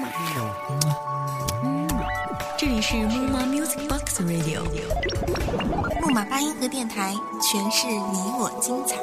这里是木马 Music Box Radio， 木马八音盒电台，诠释你我精彩。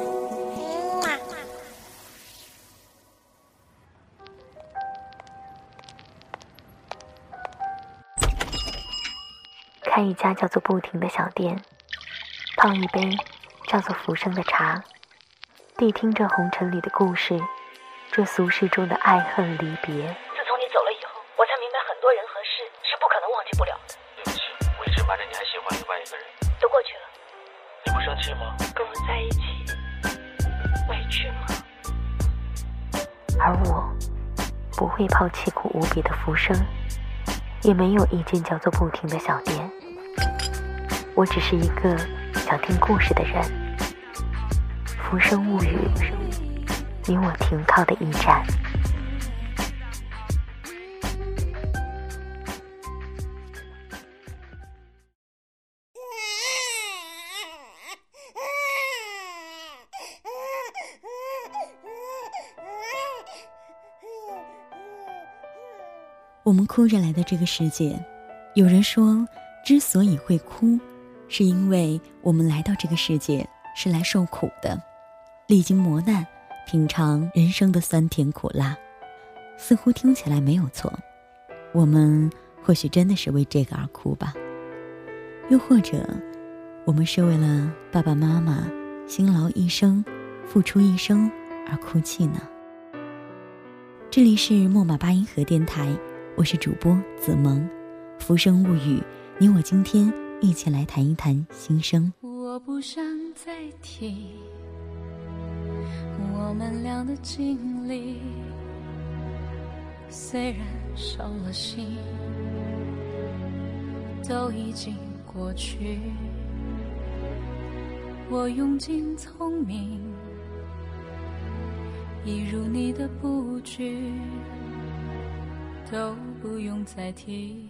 开一家叫做不停的小店，泡一杯叫做浮生的茶，谛听这红尘里的故事，这俗世中的爱恨离别。 自从你走了以后，我才明白很多人和事是不可能忘记不了的。 对不起，我一直瞒着你还喜欢另外一个人。 都过去了， 你不生气吗？ 跟我在一起委屈吗？ 而我不会抛弃苦无比的浮生，也没有一间叫做不停的小店。我只是一个想听故事的人。浮生物语，你我停靠的驿站。 我们哭着来到这个世界，有人说之所以会哭，是因为我们来到这个世界是来受苦的，历经磨难，品尝人生的酸甜苦辣。似乎听起来没有错，我们或许真的是为这个而哭吧。又或者我们是为了爸爸妈妈辛劳一生，付出一生而哭泣呢。这里是木马八音盒电台，我是主播子萌。浮生物语，你我今天一起来谈一谈心声。 我不想再提我们俩的经历，虽然伤了心，都已经过去。我用尽聪明，一如你的布局，都不用再提。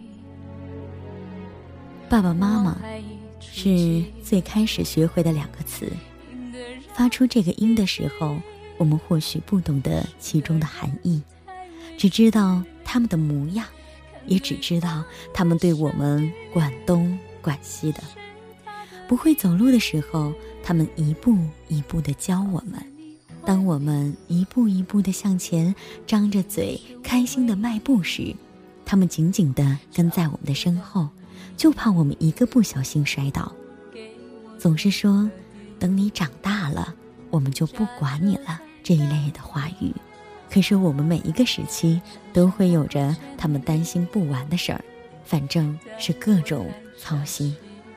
爸爸妈妈是最开始学会的两个词，发出这个音的时候，我们或许不懂得其中的含义，只知道他们的模样，也只知道他们对我们管东管西的。不会走路的时候，他们一步一步地教我们。当我们一步一步地向前，张着嘴开心地迈步时，他们紧紧地跟在我们的身后，就怕我们一个不小心摔倒。总是说等你长大了，我们就不管你了，这一类的话语。可是我们每一个时期都会有着他们担心不完的事儿，反正是各种操心。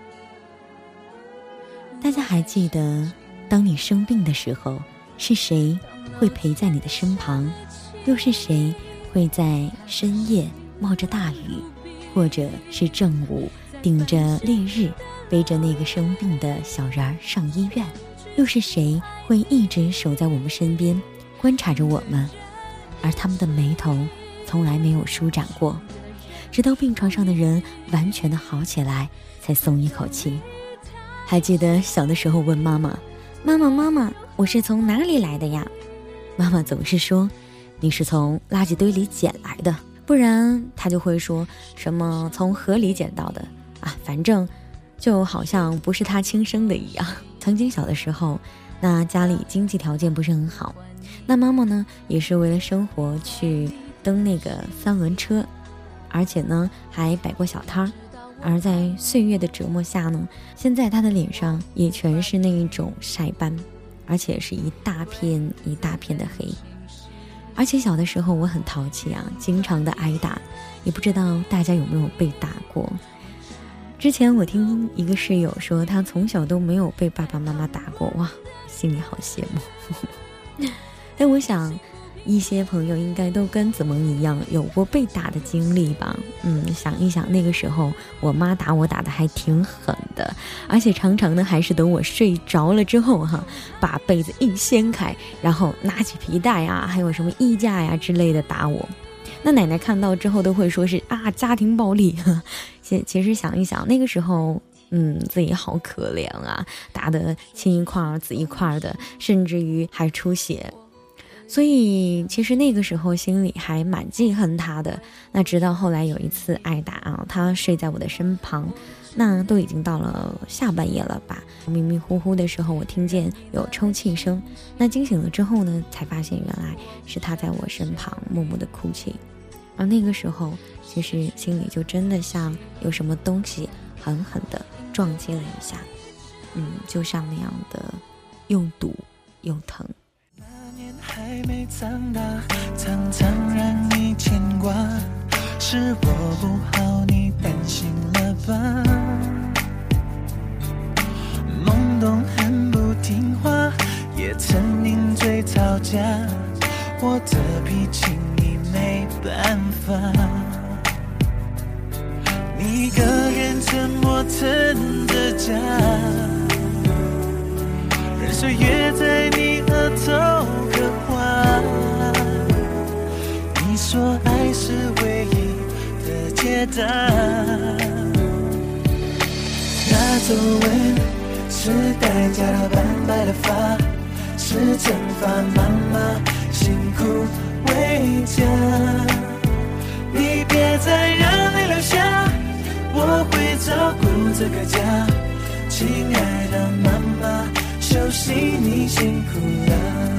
大家还记得当你生病的时候，是谁会陪在你的身旁，又是谁会在深夜冒着大雨，或者是正午顶着烈日，背着那个生病的小人儿上医院，又是谁会一直守在我们身边，观察着我们，而他们的眉头从来没有舒展过，直到病床上的人完全的好起来，才松一口气。还记得小的时候问妈妈，妈妈，我是从哪里来的呀？妈妈总是说，你是从垃圾堆里捡来的，不然她就会说什么从河里捡到的啊，反正就好像不是她亲生的一样。曾经小的时候，那家里经济条件不是很好，那妈妈呢也是为了生活去蹬那个三轮车，而且呢还摆过小摊儿。而在岁月的折磨下呢，现在她的脸上也全是那一种晒斑，而且是一大片一大片的黑。而且小的时候我很淘气啊，经常的挨打，也不知道大家有没有被打过。之前我听一个室友说，他从小都没有被爸爸妈妈打过，哇，心里好羡慕。但我想一些朋友应该都跟子萌一样有过被打的经历吧。想一想那个时候我妈打我打的还挺狠的，而且常常呢还是等我睡着了之后把被子一掀开，然后拿起皮带啊还有什么衣架呀之类的打我。那奶奶看到之后都会说是家庭暴力。其实想一想那个时候自己好可怜啊，打得青一块紫一块的，甚至于还出血。 所以其实那个时候心里还蛮记恨他的。那直到后来有一次挨打啊，他睡在我的身旁，那都已经到了下半夜了吧，迷迷糊糊的时候我听见有抽泣声，那惊醒了之后呢，才发现原来是他在我身旁默默的哭泣。而那个时候其实心里就真的像有什么东西狠狠地撞击了一下，就像那样的又堵又疼。 还没长大，常常让你牵挂，是我不好，你担心了吧？懵懂很不听话，也曾顶嘴吵架，我的脾气你没办法。你一个人沉默撑着家，任岁月在你额头刻画。你说爱是唯一的解答，那皱纹是代价的斑白的发，是惩罚妈妈辛苦为家。你别再让泪流下，我会照顾这个家。亲爱的妈妈，休息你辛苦了。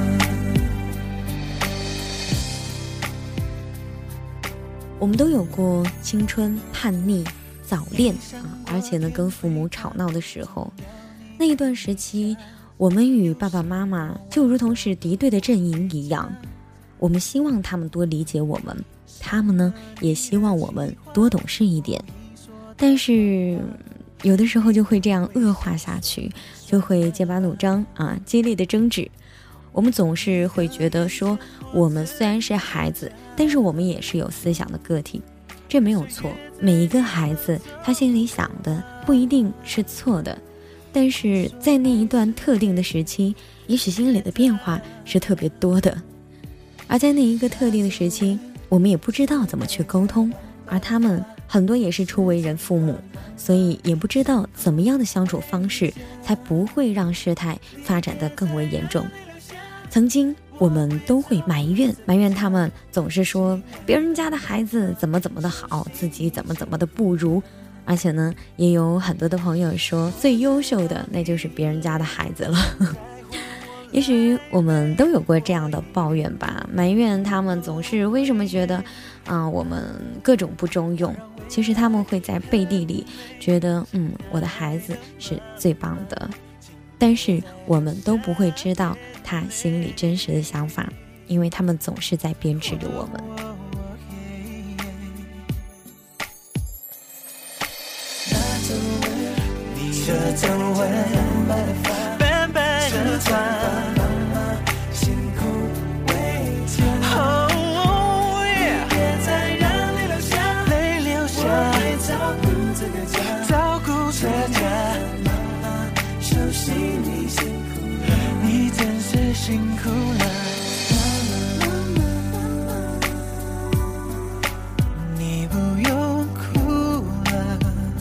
我们都有过青春叛逆早恋而且呢跟父母吵闹的时候，那一段时期我们与爸爸妈妈就如同是敌对的阵营一样，我们希望他们多理解我们，他们呢也希望我们多懂事一点，但是有的时候就会这样恶化下去，就会剑拔弩张激烈的争执。我们总是会觉得说，我们虽然是孩子，但是我们也是有思想的个体，这没有错。每一个孩子他心里想的不一定是错的，但是在那一段特定的时期，也许心里的变化是特别多的。而在那一个特定的时期，我们也不知道怎么去沟通，而他们很多也是初为人父母，所以也不知道怎么样的相处方式才不会让事态发展得更为严重。曾经我们都会埋怨他们总是说别人家的孩子怎么的好，自己怎么的不如，而且呢也有很多的朋友说最优秀的那就是别人家的孩子了。也许我们都有过这样的抱怨吧，埋怨他们总是为什么觉得我们各种不中用，其实他们会在背地里觉得我的孩子是最棒的，但是我们都不会知道他心里真实的想法，因为他们总是在鞭笞着我们。 你的皱纹斑白的发，辛苦为家。别再让泪流下，我会照顾这个家，照顾这家。休息你辛苦了，你真是辛苦了。你不用哭了，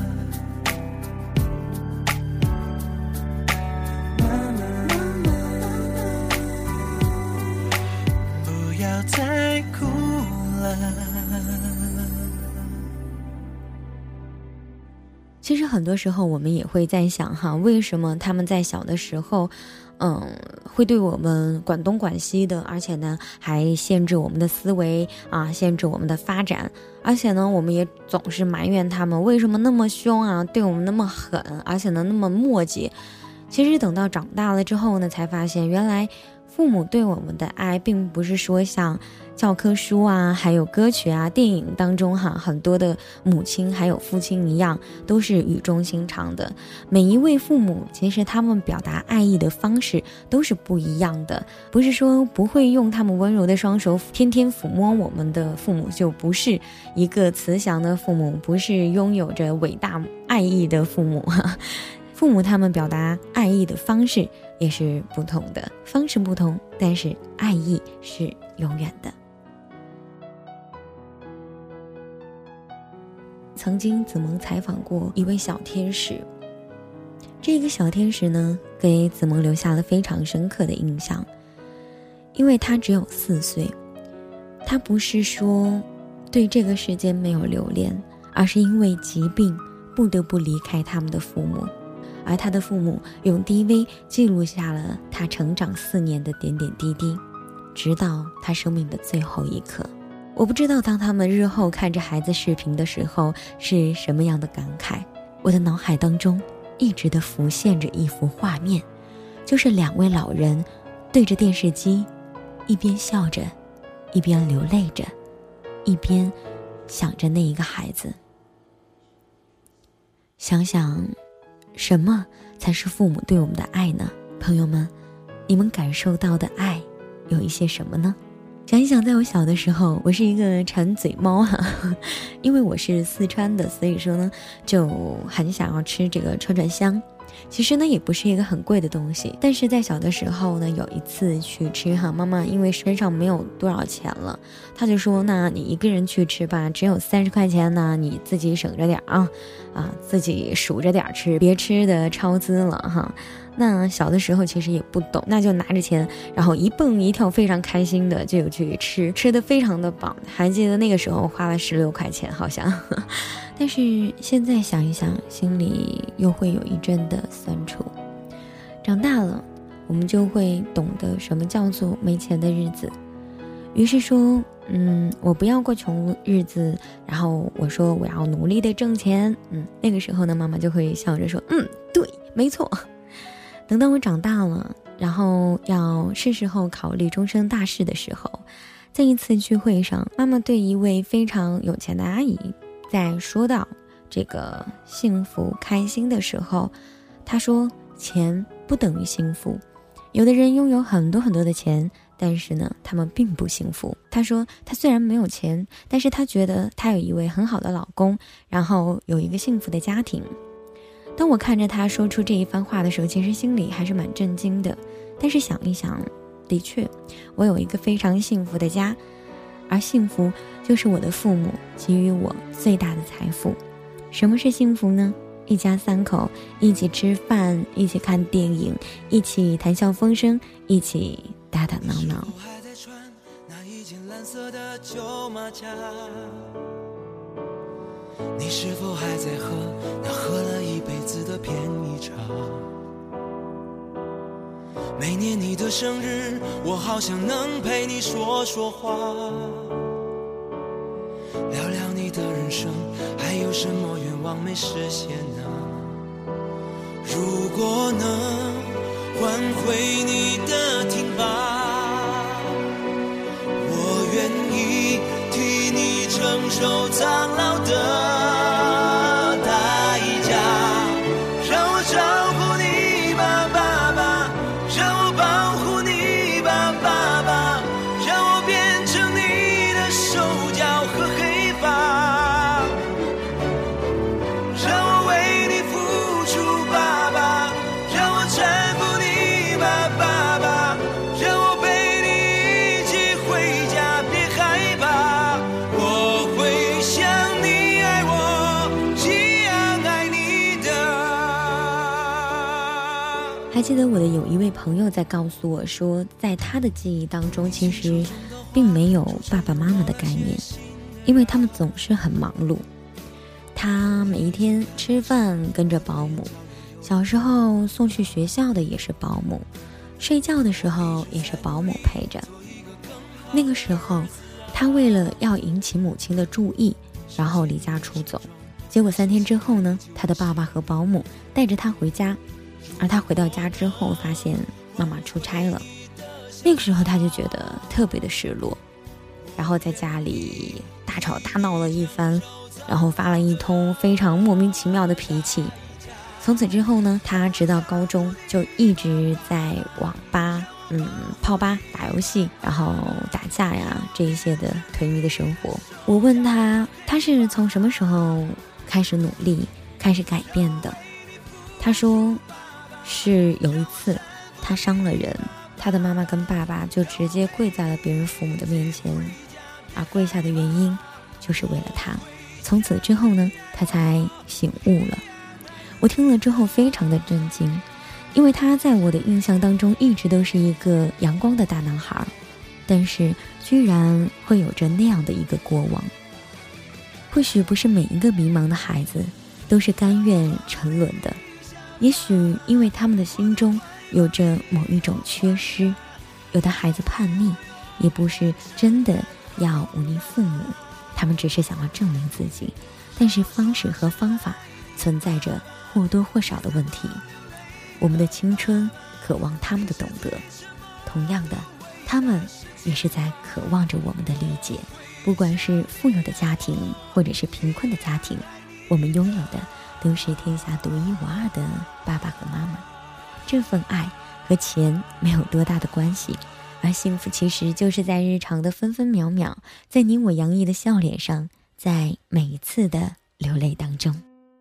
不要再哭了。 其实很多时候我们也会在想为什么他们在小的时候会对我们管东管西的，而且呢还限制我们的思维限制我们的发展，而且呢我们也总是埋怨他们为什么那么凶对我们那么狠，而且呢那么磨叽。其实等到长大了之后呢，才发现原来父母对我们的爱并不是说像教科书还有歌曲电影当中很多的母亲还有父亲一样都是语重心长的。每一位父母其实他们表达爱意的方式都是不一样的，不是说不会用他们温柔的双手天天抚摸我们的父母就不是一个慈祥的父母，不是拥有着伟大爱意的父母。父母他们表达爱意的方式也是不同的，方式不同，但是爱意是永远的。曾经子萌采访过一位小天使，这个小天使呢给子萌留下了非常深刻的印象， 因为他只有4岁。他不是说对这个世界没有留恋，而是因为疾病不得不离开他们的父母，而他的父母用 DV 记录下了他成长4年的点点滴滴，直到他生命的最后一刻。我不知道当他们日后看着孩子视频的时候是什么样的感慨。我的脑海当中一直的浮现着一幅画面，就是2位老人对着电视机，一边笑着，一边流泪着，一边想着那一个孩子。想想什么才是父母对我们的爱呢？朋友们，你们感受到的爱有一些什么呢？想一想，在我小的时候，我是一个馋嘴猫因为我是四川的，所以说呢就很想要吃这个串串香。其实呢也不是一个很贵的东西，但是在小的时候呢，有一次去吃妈妈因为身上没有多少钱了，她就说那你一个人去吃吧，只有30块钱呢，你自己省着点自己数着点吃，别吃的超支了那小的时候其实也不懂，那就拿着钱，然后一蹦一跳，非常开心的就去吃得非常的饱。还记得那个时候花了16块钱好像但是现在想一想，心里又会有一阵的酸楚。长大了，我们就会懂得什么叫做没钱的日子。于是说我不要过穷日子，然后我说我要努力的挣钱。那个时候呢，妈妈就会笑着说对，没错。等到我长大了，然后是时候考虑终身大事的时候，在一次聚会上，妈妈对一位非常有钱的阿姨在说到这个幸福开心的时候，她说钱不等于幸福，有的人拥有很多很多的钱，但是呢他们并不幸福。她说她虽然没有钱，但是她觉得她有一位很好的老公，然后有一个幸福的家庭。当我看着她说出这一番话的时候，其实心里还是蛮震惊的。但是想一想，的确我有一个非常幸福的家，而幸福就是我的父母给予我最大的财富。什么是幸福呢？一家3口一起吃饭，一起看电影，一起谈笑风生，一起打打闹闹。 还在穿那一件蓝色的旧马甲，你是否还在喝那喝了一辈子的便宜茶？每年你的生日，我好想能陪你说说话，聊聊你的人生，还有什么愿望没实现呢？如果能换回你的挺拔，我愿意替你承受苍老的代价，让我照顾你吧，爸爸，让我保护你吧，爸爸，让我变成你的手脚和黑发，让我为你付出，爸爸，让我搀扶你吧，爸爸，让我陪你一起回家，别害怕，我会像你爱我一样爱你的。 还记得我的有一位朋友在告诉我说，在他的记忆当中其实并没有爸爸妈妈的概念，因为他们总是很忙碌。他每一天吃饭跟着保姆，小时候送去学校的也是保姆，睡觉的时候也是保姆陪着。那个时候他为了要引起母亲的注意，然后离家出走。结果3天之后呢，他的爸爸和保姆带着他回家，而他回到家之后发现妈妈出差了。那个时候他就觉得特别的失落，然后在家里大吵大闹了一番，然后发了一通非常莫名其妙的脾气。从此之后呢，他直到高中就一直在网吧泡吧打游戏，然后打架呀这一些的颓靡的生活。我问他是从什么时候开始努力开始改变的，他说是有一次他伤了人，他的妈妈跟爸爸就直接跪在了别人父母的面前，而跪下的原因就是为了他。从此之后呢，他才醒悟了。我听了之后非常的震惊，因为他在我的印象当中一直都是一个阳光的大男孩， 但是居然会有着那样的一个过往。或许不是每一个迷茫的孩子都是甘愿沉沦的，也许因为他们的心中有着某一种缺失。有的孩子叛逆，也不是真的要忤逆父母，他们只是想要证明自己，但是方式和方法存在着或多或少的问题。我们的青春渴望他们的懂得，同样的，他们也是在渴望着我们的理解。不管是富有的家庭或者是贫困的家庭，我们拥有的都是天下独一无二的爸爸和妈妈。这份爱和钱没有多大的关系，而幸福其实就是在日常的分分秒秒，在你我洋溢的笑脸上，在每一次的流泪当中。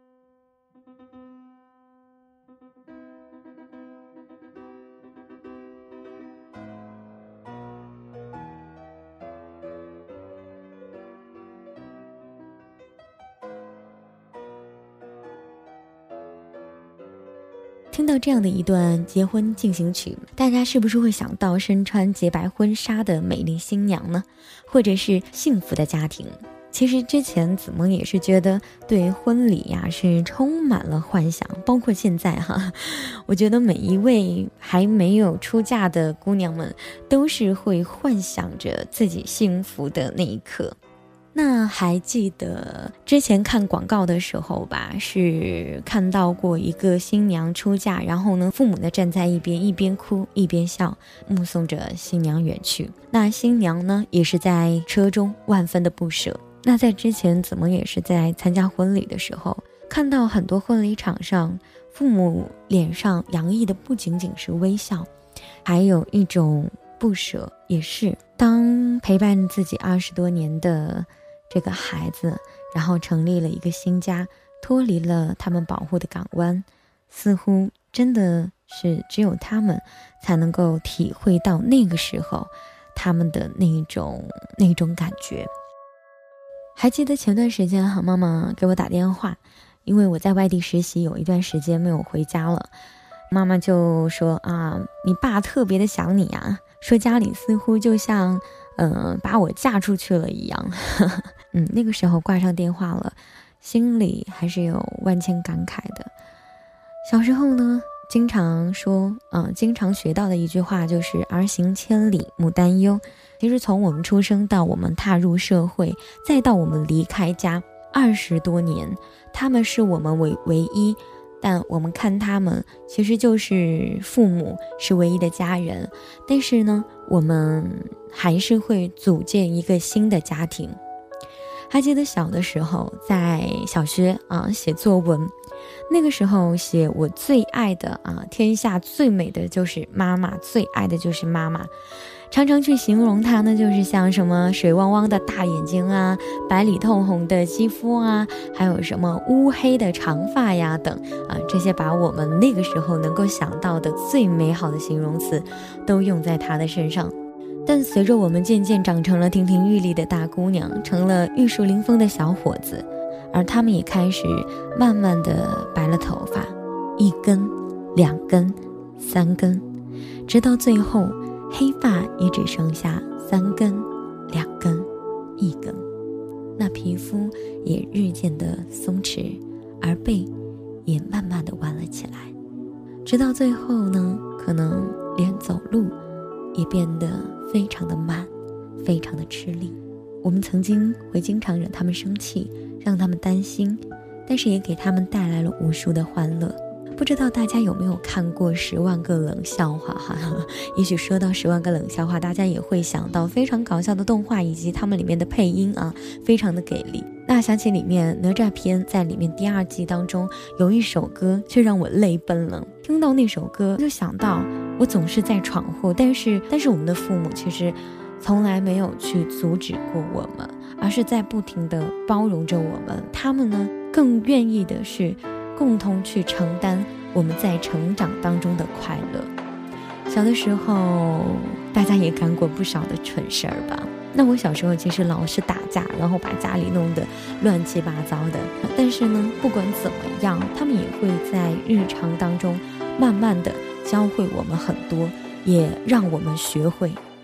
听到这样的一段结婚进行曲，大家是不是会想到身穿洁白婚纱的美丽新娘呢？或者是幸福的家庭？其实之前子萌也是觉得对婚礼呀是充满了幻想，包括现在哈，我觉得每一位还没有出嫁的姑娘们都是会幻想着自己幸福的那一刻。那还记得之前看广告的时候吧，是看到过一个新娘出嫁，然后呢父母呢站在一边，一边哭一边笑，目送着新娘远去。那新娘呢也是在车中万分的不舍。那在之前子萌也是在参加婚礼的时候，看到很多婚礼场上父母脸上洋溢的不仅仅是微笑，还有一种不舍，也是当陪伴自己20多年的这个孩子，然后成立了一个新家，脱离了他们保护的港湾，似乎真的是只有他们才能够体会到那个时候他们的那种感觉。还记得前段时间妈妈给我打电话，因为我在外地实习，有一段时间没有回家了，妈妈就说你爸特别的想你啊，说家里似乎就像把我嫁出去了一样。那个时候挂上电话了，心里还是有万千感慨的。小时候呢，经常学到的一句话就是儿行千里母担忧。其实从我们出生到我们踏入社会，再到我们离开家20多年，他们是我们唯一，但我们看他们其实就是父母，是唯一的家人。但是呢，我们还是会组建一个新的家庭。还记得小的时候在小学写作文，那个时候写我最爱的天下最美的就是妈妈，最爱的就是妈妈，常常去形容她呢，就是像什么水汪汪的大眼睛啊，白里透红的肌肤啊，还有什么乌黑的长发呀等这些把我们那个时候能够想到的最美好的形容词都用在她的身上。但随着我们渐渐长成了亭亭玉立的大姑娘，成了玉树临风的小伙子，而他们也开始慢慢的白了头发，1根、2根、3根，直到最后黑发也只剩下3根、2根、1根。那皮肤也日渐的松弛，而背也慢慢的弯了起来，直到最后呢，可能连走路也变得非常的慢，非常的吃力。我们曾经会经常惹他们生气，让他们担心，但是也给他们带来了无数的欢乐。不知道大家有没有看过10万个冷笑话也许说到10万个冷笑话，大家也会想到非常搞笑的动画以及他们里面的配音非常的给力。那想起里面哪吒篇在里面第2季当中有一首歌却让我泪奔了，听到那首歌就想到我总是在闯祸，但是我们的父母其实从来没有去阻止过我们，而是在不停的包容着我们。他们呢更愿意的是共同去承担我们在成长当中的快乐。小的时候大家也干过不少的蠢事儿吧。那我小时候其实老是打架，然后把家里弄得乱七八糟的，但是呢不管怎么样，他们也会在日常当中慢慢的教会我们很多，也让我们学会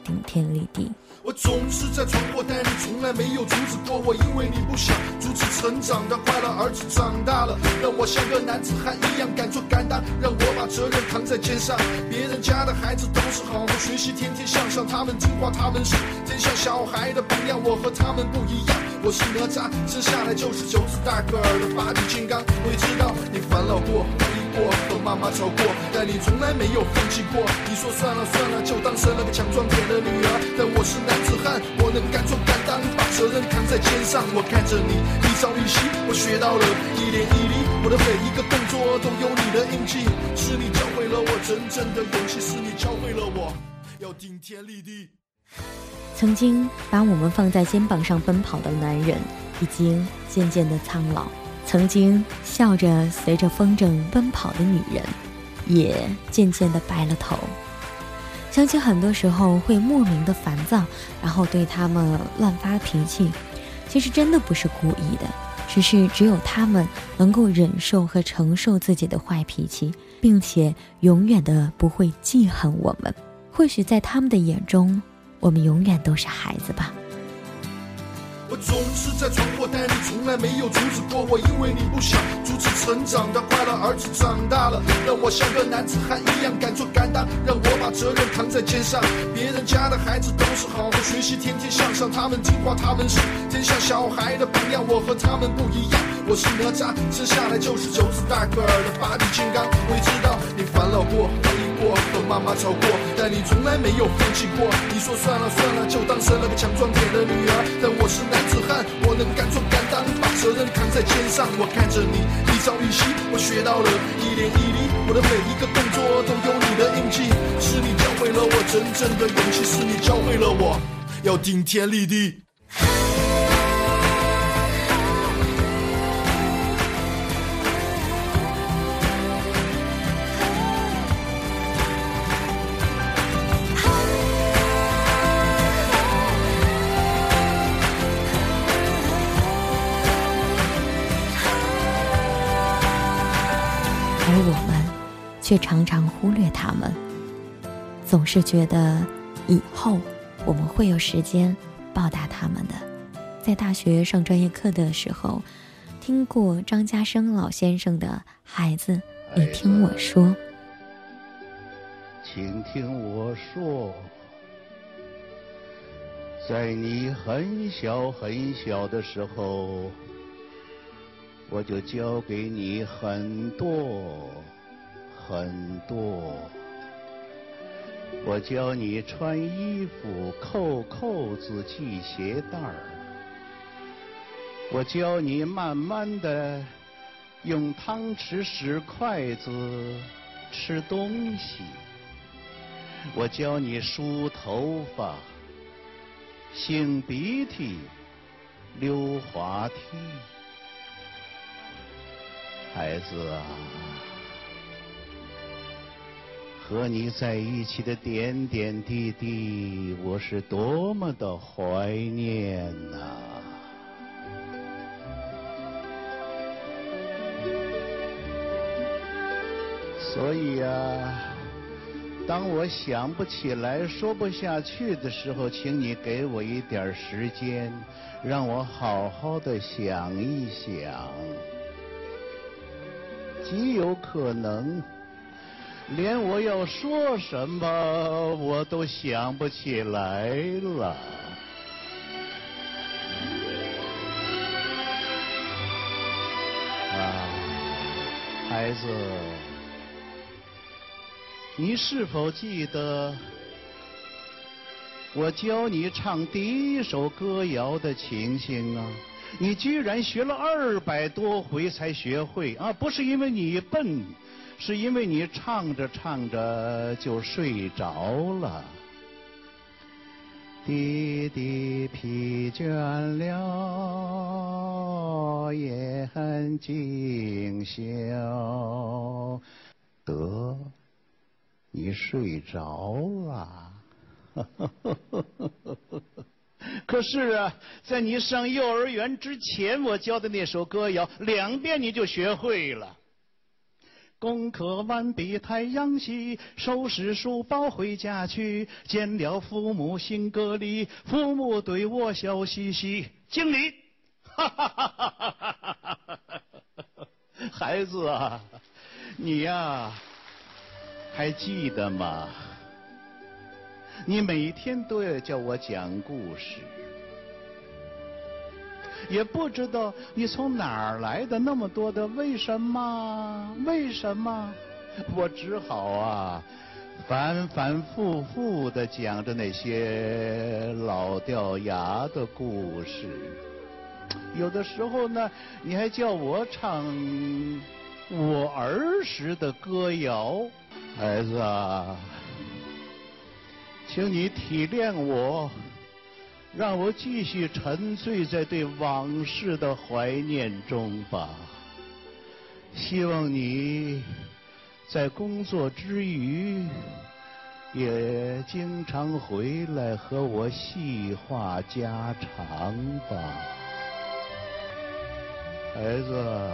顶天立地。 我总是在闯祸，但你从来没有阻止过我，因为你不想阻止成长的快乐。儿子长大了，让我像个男子汉一样敢做敢当，让我把责任扛在肩上。别人家的孩子都是好好学习，天天向上，他们听话，他们是天下小孩的榜样。我和他们不一样，我是哪吒，生下来就是9只大个儿的8力金刚。我也知道你烦恼过，和妈妈吵过，但你从来没有放弃过。你说算了算了，就当生了个强壮点的女儿。但我是男子汉，我能敢做敢当，把责任扛在肩上。我看着你一朝一夕，我学到了一点一滴，我的每一个动作都有你的印记。是你教会了我真正的勇气，是你教会了我要顶天立地。 曾经把我们放在肩膀上奔跑的男人，已经渐渐的苍老。曾经笑着随着风筝奔跑的女人，也渐渐地白了头。相信很多时候会莫名的烦躁，然后对他们乱发脾气，其实真的不是故意的，只有他们能够忍受和承受自己的坏脾气，并且永远的不会记恨我们。或许在他们的眼中，我们永远都是孩子吧。 我总是在闯祸，但你从来没有阻止过我，因为你不想阻止成长的快乐。儿子长大了，让我像个男子汉一样敢做敢当，让我把责任扛在肩上。别人家的孩子都是好好学习，天天向上，他们听话，他们是天下小孩的榜样。我和他们不一样，我是哪吒，生下来就是9只大个儿的8力金刚。我也知道你烦恼过，怀疑过，和妈妈吵过，但你从来没有放弃过。你说算了算了，就当生了个强壮点的女儿。但我是男子汉，我能敢做敢当，把责任扛在肩上。我看着你一朝一夕，我学到了一点一滴，我的每一个动作都有你的印记。是你教会了我真正的勇气，是你教会了我要顶天立地。 而我们却常常忽略他们，总是觉得以后我们会有时间报答他们的。在大学上专业课的时候，听过张家生老先生的《孩子，你听我说》。 请听我说，在你很小很小的时候，我就教给你很多很多。我教你穿衣服扣扣子系鞋带儿，我教你慢慢的用汤匙使筷子吃东西，我教你梳头发擤鼻涕溜滑梯。孩子啊，和你在一起的点点滴滴，我是多么的怀念呐！所以啊，当我想不起来、说不下去的时候，请你给我一点时间，让我好好的想一想。极有可能连我要说什么我都想不起来了。孩子，你是否记得我教你唱第一首歌谣的情形啊？你居然学了200多回才学会啊！不是因为你笨，是因为你唱着唱着就睡着了。弟弟疲倦了，也很尽孝。得，你睡着了。可是啊，在你上幼儿园之前，我教的那首歌谣2遍你就学会了。 功课完毕太阳西，收拾书包回家去，见了父母心隔离，父母对我笑嘻嘻。经理，哈哈哈哈哈哈！孩子啊，你呀，还记得吗？你每天都要叫我讲故事，也不知道你从哪儿来的那么多的为什么？为什么？我只好啊，反反复复的讲着那些老掉牙的故事。有的时候呢，你还叫我唱我儿时的歌谣。孩子啊，请你体谅我，让我继续沉醉在对往事的怀念中吧。希望你在工作之余也经常回来和我细话家常吧。孩子，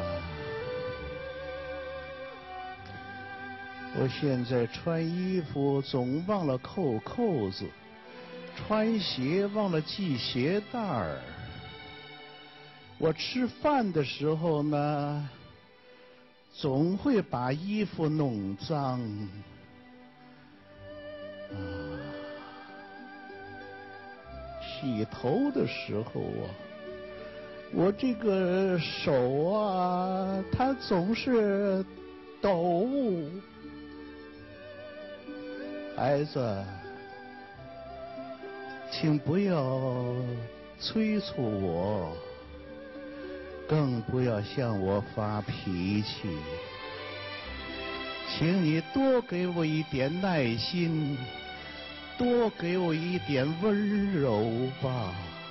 我现在穿衣服总忘了扣扣子，穿鞋忘了系鞋带儿。我吃饭的时候呢，总会把衣服弄脏。洗头的时候啊，我这个手啊，它总是抖。孩子，请不要催促我，更不要向我发脾气。请你多给我一点耐心，多给我一点温柔吧。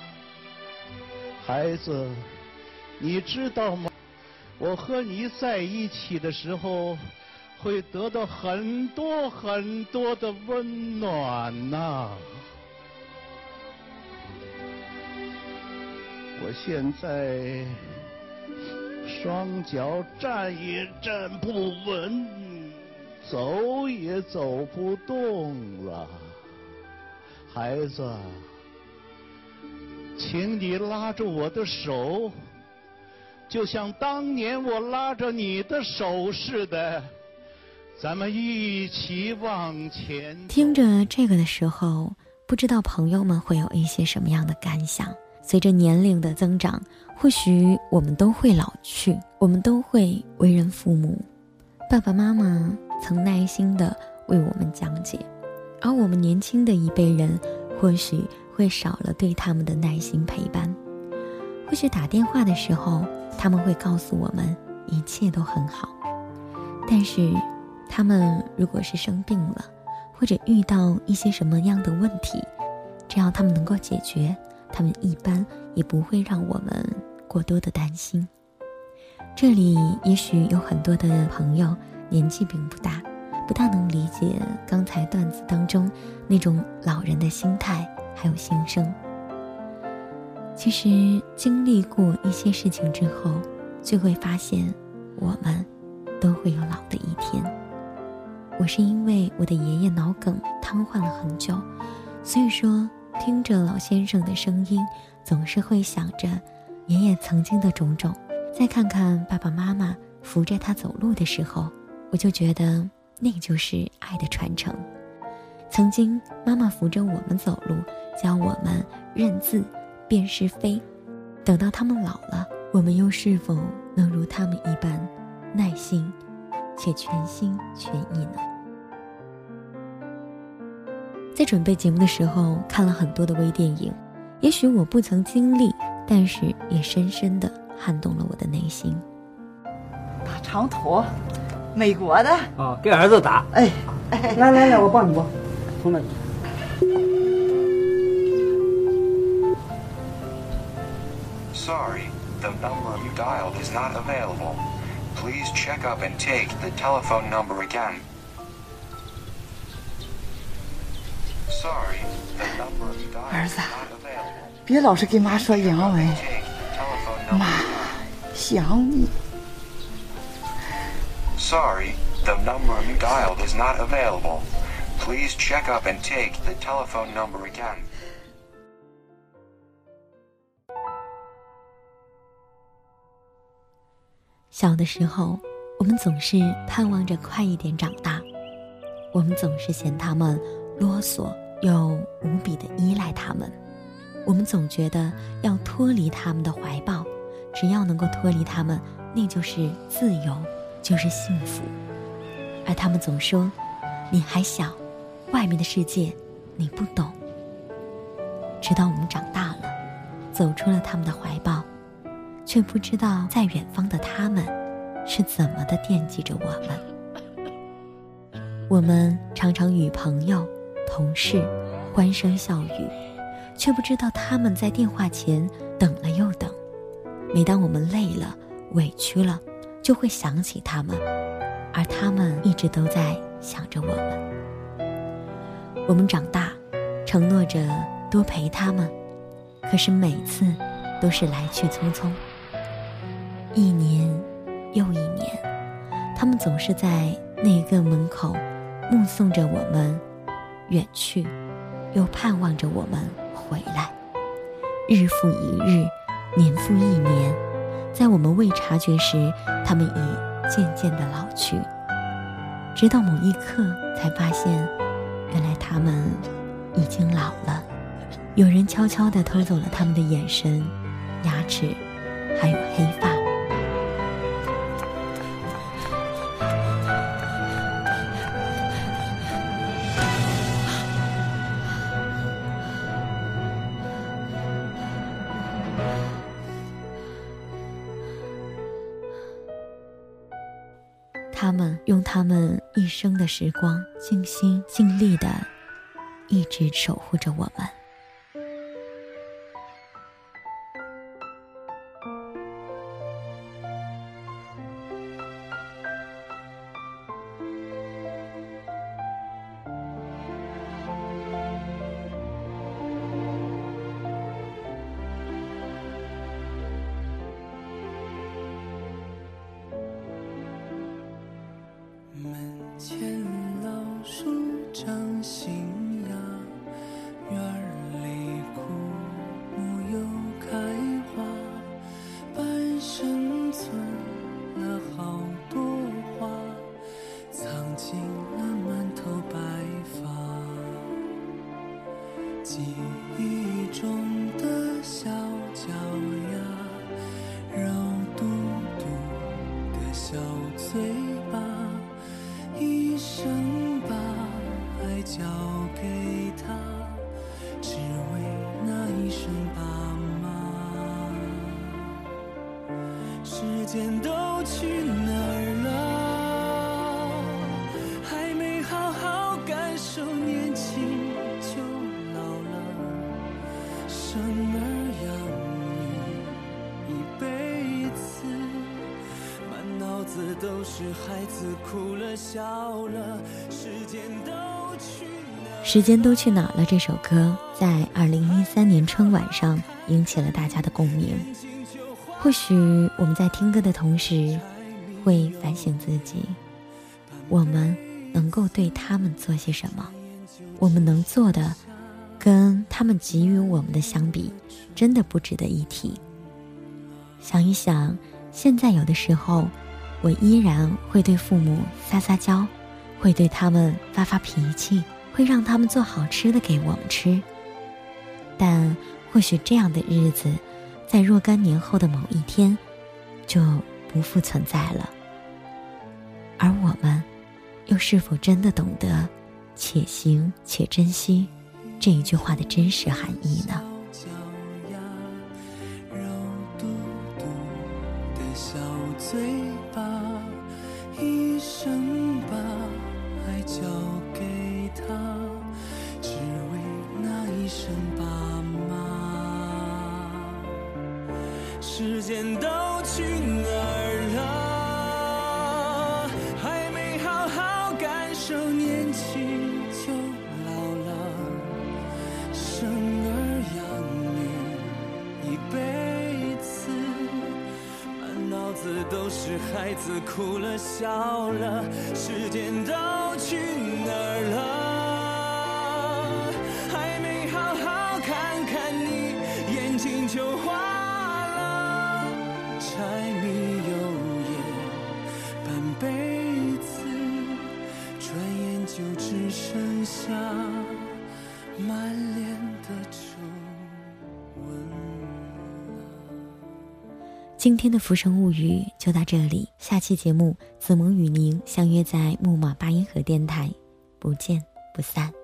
孩子，你知道吗？我和你在一起的时候，会得到很多很多的温暖呐。我现在双脚站也站不稳，走也走不动了。孩子，请你拉着我的手，就像当年我拉着你的手似的，咱们一起往前走。 听着这个的时候，不知道朋友们会有一些什么样的感想。随着年龄的增长，或许我们都会老去，我们都会为人父母。爸爸妈妈曾耐心地为我们讲解，而我们年轻的一辈人或许会少了对他们的耐心陪伴。或许打电话的时候，他们会告诉我们一切都很好，但是他们如果是生病了，或者遇到一些什么样的问题，只要他们能够解决，他们一般也不会让我们过多的担心。这里也许有很多的朋友年纪并不大，不大能理解刚才段子当中那种老人的心态还有心声。其实经历过一些事情之后，就会发现我们都会有老的一天。我是因为我的爷爷脑梗瘫痪了很久，所以说听着老先生的声音，总是会想着爷爷曾经的种种。再看看爸爸妈妈扶着他走路的时候，我就觉得那就是爱的传承。曾经妈妈扶着我们走路，教我们认字辨是非，等到他们老了，我们又是否能如他们一般耐心且全心全意呢？在准备节目的时候，看了很多的微电影，也许我不曾经历，但是也深深地撼动了我的内心。 大长腿，美国的哦，给儿子打。 哎， 来，我帮你拨，从那里。 Sorry, the number you dialed is not available. Please check up and take the telephone number again. Sorry, the number you dialed 儿 is 子， not available. 别老是给妈说洋文， Take the telephone number 妈 again. 想你。 Sorry, the number you dialed is not available. Please check up and take the telephone number again. 小的时候，我们总是盼望着快一点长大，我们总是嫌他们啰嗦又无比的依赖他们，我们总觉得要脱离他们的怀抱，只要能够脱离他们，那就是自由，就是幸福。而他们总说，你还小，外面的世界你不懂。直到我们长大了，走出了他们的怀抱，却不知道在远方的他们是怎么的惦记着我们。我们常常与朋友、同事欢声笑语，却不知道他们在电话前等了又等。每当我们累了、委屈了，就会想起他们，而他们一直都在想着我们。我们长大，承诺着多陪他们，可是每次都是来去匆匆。一年又一年，他们总是在那个门口目送着我们远去，又盼望着我们回来。日复一日，年复一年，在我们未察觉时，他们已渐渐地老去，直到某一刻才发现，原来他们已经老了。有人悄悄地偷走了他们的眼神、牙齿，还有黑发。他们用他们一生的时光，尽心尽力地一直守护着我们。 前老树长新芽，院里枯木又开花，半生存了好多花，藏进了满头白发。记忆中的小脚丫，肉嘟嘟的小嘴巴，一生把爱交给他，只为那一声爸妈。时间都去哪儿了？还没好好感受年轻就老了。生儿养女一辈子，满脑子都是孩子哭了笑了。 时间都去哪了这首歌在2013年春晚上引起了大家的共鸣。或许我们在听歌的同时会反省自己，我们能够对他们做些什么？我们能做的跟他们给予我们的相比，真的不值得一提。想一想，现在有的时候我依然会对父母撒撒娇，会对他们发发脾气，会让他们做好吃的给我们吃。但或许这样的日子在若干年后的某一天就不复存在了。而我们又是否真的懂得且行且珍惜这一句话的真实含义呢？ 小嘴巴，一生把爱交给他，只为那一声爸妈。时间都去哪儿了？还没好好感受年轻就老了。生儿养女一辈子，脑子都是是孩子哭了笑了，时间都去哪儿了？还没好好看看你，眼睛就花了。柴米油盐半辈子，转眼就只剩下满脸的皱纹。 今天的《浮生物语》就到这里，下期节目子萌与您相约在木马八音盒电台，不见不散。